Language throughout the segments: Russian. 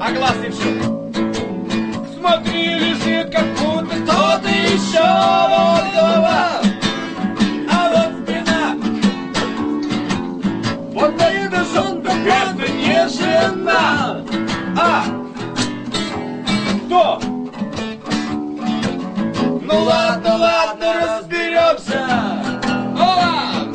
А глаз и все. Смотри, лежит, как будто кто-то еще. Вот голова, а вот спина. Вот это жонка, это не жена. А кто? Ну ладно, ладно, разберемся. Ола!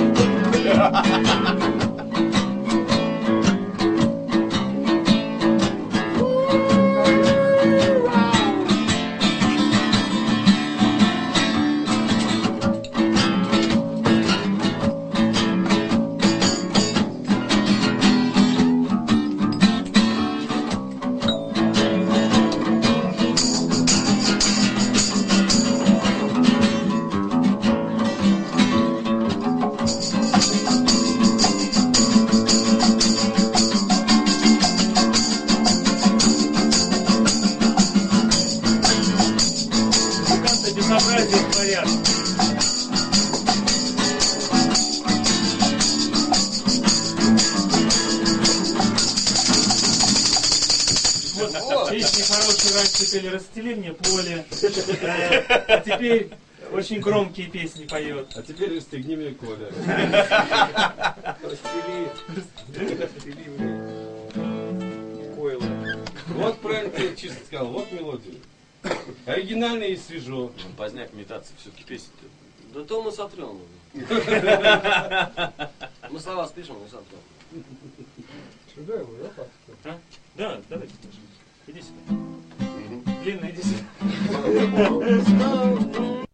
Безобразие творят. Вот, песни хорошие раньше пели «Расстели мне поле», а теперь очень громкие песни поет. А теперь «Расстегни мне Коля». Расстели мне Койла. Вот правильно ты чисто сказал, вот мелодию. Оригинально и свежо. Поздняк имитация, все-таки песня-то. Да то мы сотрем. Мы слова спишем, мы сотрем. Сюда его, да, А? Да, давайте. Иди сюда. Длинно, иди сюда.